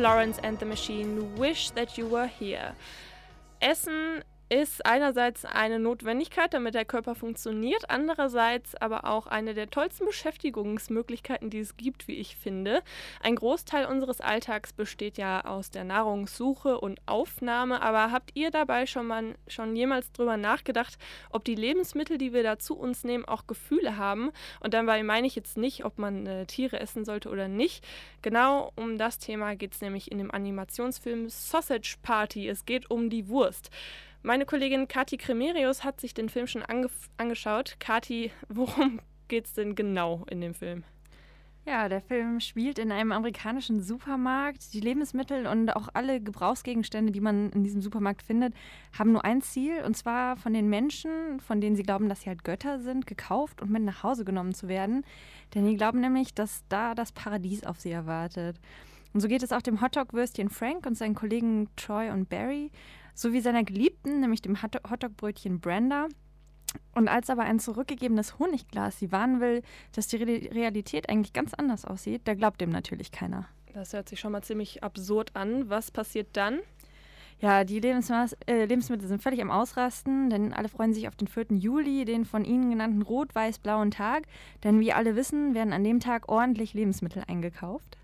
Florence and the Machine, Wish That You Were Here. Essen ist einerseits eine Notwendigkeit, damit der Körper funktioniert, andererseits aber auch eine der tollsten Beschäftigungsmöglichkeiten, die es gibt, wie ich finde. Ein Großteil unseres Alltags besteht ja aus der Nahrungssuche und Aufnahme, aber habt ihr dabei schon jemals drüber nachgedacht, ob die Lebensmittel, die wir da zu uns nehmen, auch Gefühle haben? Und dabei meine ich jetzt nicht, ob man Tiere essen sollte oder nicht. Genau um das Thema geht es nämlich in dem Animationsfilm Sausage Party. Es geht um die Wurst. Meine Kollegin Kati Kremerius hat sich den Film schon angeschaut. Kati, worum geht's denn genau in dem Film? Ja, der Film spielt in einem amerikanischen Supermarkt. Die Lebensmittel und auch alle Gebrauchsgegenstände, die man in diesem Supermarkt findet, haben nur ein Ziel, und zwar von den Menschen, von denen sie glauben, dass sie halt Götter sind, gekauft und mit nach Hause genommen zu werden. Denn die glauben nämlich, dass da das Paradies auf sie erwartet. Und so geht es auch dem Hotdog-Würstchen Frank und seinen Kollegen Troy und Barry, sowie seiner Geliebten, nämlich dem Hotdog-Brötchen Brenda. Und als aber ein zurückgegebenes Honigglas sie warnen will, dass die Realität eigentlich ganz anders aussieht, da glaubt dem natürlich keiner. Das hört sich schon mal ziemlich absurd an. Was passiert dann? Ja, die Lebensmittel sind völlig am Ausrasten, denn alle freuen sich auf den 4. Juli, den von ihnen genannten rot-weiß-blauen Tag. Denn wie alle wissen, werden an dem Tag ordentlich Lebensmittel eingekauft.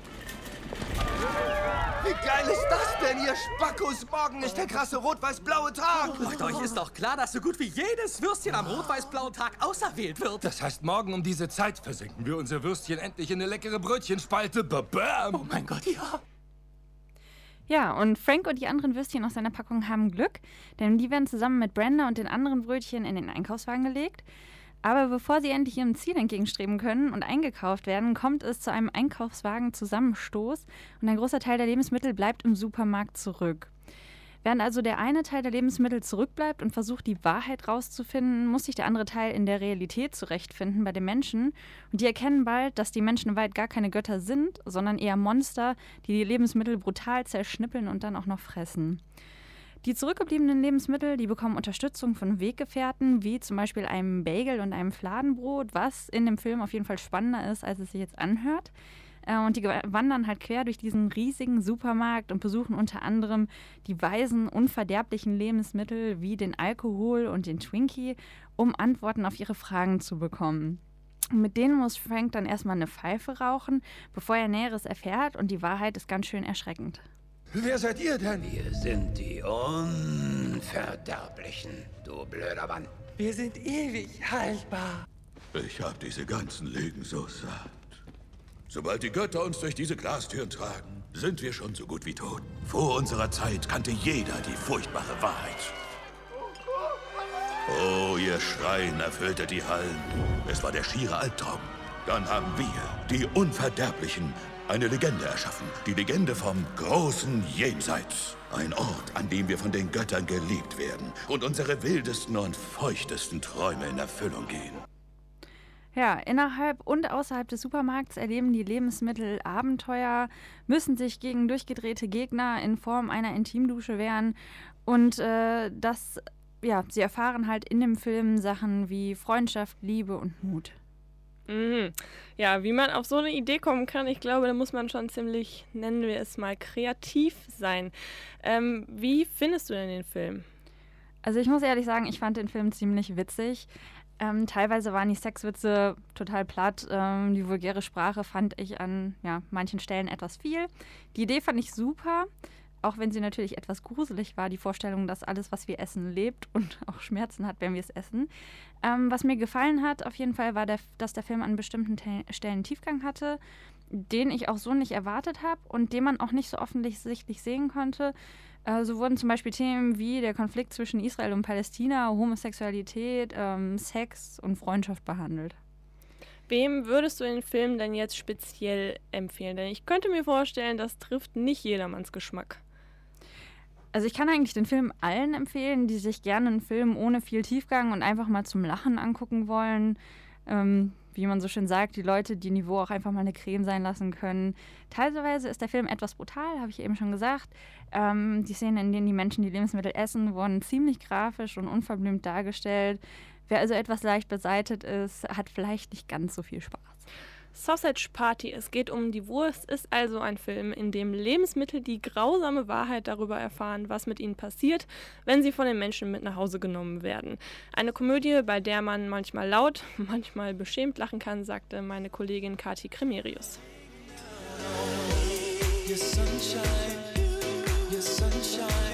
Wie geil ist das denn, ihr Spackos? Morgen ist der krasse rot-weiß-blaue Tag. Ach, euch ist doch klar, dass so gut wie jedes Würstchen am rot-weiß-blauen Tag auserwählt wird. Das heißt, morgen um diese Zeit versenken wir unser Würstchen endlich in eine leckere Brötchenspalte. Babam! Oh mein Gott, ja. Ja, und Frank und die anderen Würstchen aus seiner Packung haben Glück, denn die werden zusammen mit Brenda und den anderen Brötchen in den Einkaufswagen gelegt. Aber bevor sie endlich ihrem Ziel entgegenstreben können und eingekauft werden, kommt es zu einem Einkaufswagen-Zusammenstoß und ein großer Teil der Lebensmittel bleibt im Supermarkt zurück. Während also der eine Teil der Lebensmittel zurückbleibt und versucht, die Wahrheit rauszufinden, muss sich der andere Teil in der Realität zurechtfinden bei den Menschen. Und die erkennen bald, dass die Menschen in Wahrheit gar keine Götter sind, sondern eher Monster, die die Lebensmittel brutal zerschnippeln und dann auch noch fressen. Die zurückgebliebenen Lebensmittel, die bekommen Unterstützung von Weggefährten, wie zum Beispiel einem Bagel und einem Fladenbrot, was in dem Film auf jeden Fall spannender ist, als es sich jetzt anhört. Und die wandern halt quer durch diesen riesigen Supermarkt und besuchen unter anderem die weisen, unverderblichen Lebensmittel wie den Alkohol und den Twinkie, um Antworten auf ihre Fragen zu bekommen. Und mit denen muss Frank dann erstmal eine Pfeife rauchen, bevor er Näheres erfährt, und die Wahrheit ist ganz schön erschreckend. Wer seid ihr denn? Wir sind die Unverderblichen, du blöder Mann. Wir sind ewig haltbar. Ich hab diese ganzen Lügen so satt. Sobald die Götter uns durch diese Glastüren tragen, sind wir schon so gut wie tot. Vor unserer Zeit kannte jeder die furchtbare Wahrheit. Oh, ihr Schreien erfüllte die Hallen. Es war der schiere Albtraum. Dann haben wir, die Unverderblichen, eine Legende erschaffen. Die Legende vom großen Jenseits. Ein Ort, an dem wir von den Göttern geliebt werden und unsere wildesten und feuchtesten Träume in Erfüllung gehen. Ja, innerhalb und außerhalb des Supermarkts erleben die Lebensmittel Abenteuer, müssen sich gegen durchgedrehte Gegner in Form einer Intimdusche wehren und sie erfahren halt in dem Film Sachen wie Freundschaft, Liebe und Mut. Mhm. Ja, wie man auf so eine Idee kommen kann, ich glaube, da muss man schon ziemlich, nennen wir es mal, kreativ sein. Wie findest du denn den Film? Also ich muss ehrlich sagen, ich fand den Film ziemlich witzig. Teilweise waren die Sexwitze total platt. Die vulgäre Sprache fand ich an manchen Stellen etwas viel. Die Idee fand ich super, auch wenn sie natürlich etwas gruselig war, die Vorstellung, dass alles, was wir essen, lebt und auch Schmerzen hat, wenn wir es essen. Was mir gefallen hat auf jeden Fall, war, dass der Film an bestimmten Stellen Tiefgang hatte, den ich auch so nicht erwartet habe und den man auch nicht so offensichtlich sehen konnte. So wurden zum Beispiel Themen wie der Konflikt zwischen Israel und Palästina, Homosexualität, Sex und Freundschaft behandelt. Wem würdest du den Film denn jetzt speziell empfehlen? Denn ich könnte mir vorstellen, das trifft nicht jedermanns Geschmack. Also ich kann eigentlich den Film allen empfehlen, die sich gerne einen Film ohne viel Tiefgang und einfach mal zum Lachen angucken wollen. Wie man so schön sagt, die Leute, die Niveau auch einfach mal eine Creme sein lassen können. Teilweise ist der Film etwas brutal, habe ich eben schon gesagt. Die Szenen, in denen die Menschen die Lebensmittel essen, wurden ziemlich grafisch und unverblümt dargestellt. Wer also etwas leicht beseitet ist, hat vielleicht nicht ganz so viel Spaß. Sausage Party, es geht um die Wurst, ist also ein Film, in dem Lebensmittel die grausame Wahrheit darüber erfahren, was mit ihnen passiert, wenn sie von den Menschen mit nach Hause genommen werden. Eine Komödie, bei der man manchmal laut, manchmal beschämt lachen kann, sagte meine Kollegin Kati Kremerius. Your sunshine, your sunshine.